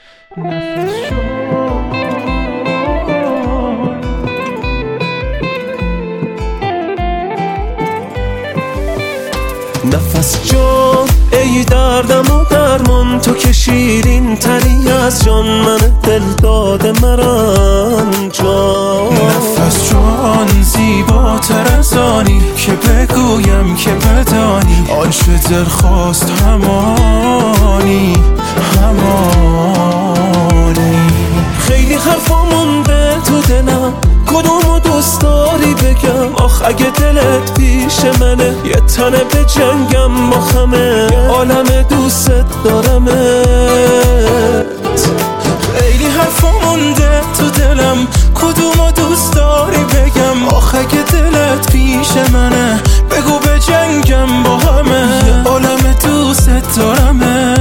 نفس جان ای دردم و درمان، تو که شیرین تری از جان، من دل داده مران جان. نفس جان زیباتر از آنی که بگویم که بدانی، آنچه دل خواست همانی همانی. خیلی حرفا مونده تو دلم، کدومو دوست داری بگم؟ آخ اگه دلت پیش منه، یه تنه به جنگم با خمه، یه عالم دوست دارمت. خیلی حرفا مونده تو دلم، کدومو دوست داری بگم؟ آخ اگه دلت پیش منه، بگو به جنگم با همه، یه عالم دوست دارمت.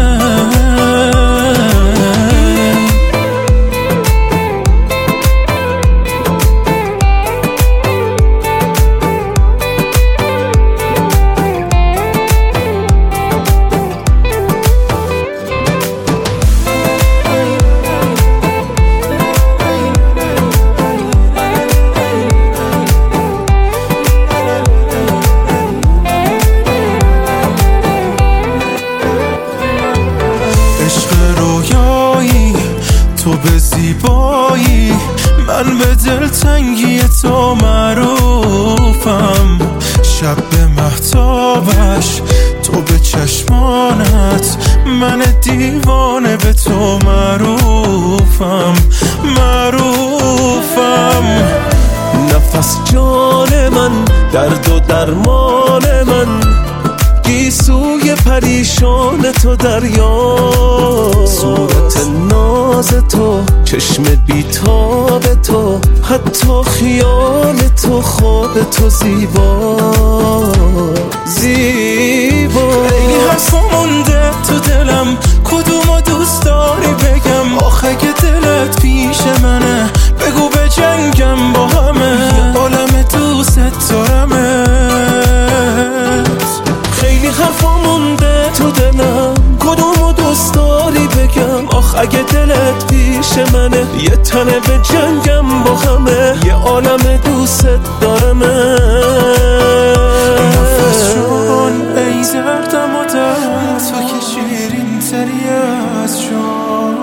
تو به زیبایی، من به دلتنگی تو معروفم. شب به مهتابش، تو به چشمانت، من دیوانه به تو معروفم معروفم. نفس جان من، درد و درمان من، گیسوی پریشان تو دریا، صورت ناز تو، چشم بیتاب تو، حتی خیال تو، خواب تو زیبا زیبا. خیلی حرفا مونده تو دلم، کدومو دوست داری بگم؟ آخ اگه دلت پیش منه، بگو به جنگم با همه، یه عالم دوست دارمت. خیلی حرفا مونده تو دلم، کدومو دوست داری بگم؟ آخ اگه دلت پیش منه، یه تنه به جنگم با همه، یه عالم دوست دارمت. نفس جان ای دردم و درد، تو که شیرین تری از جان.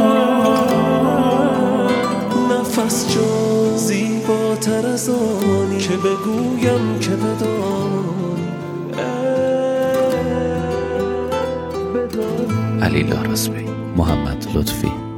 نفس جان زیباتر از آنی که بگویم که بدانی. علی لارزبی، محمد لطفی.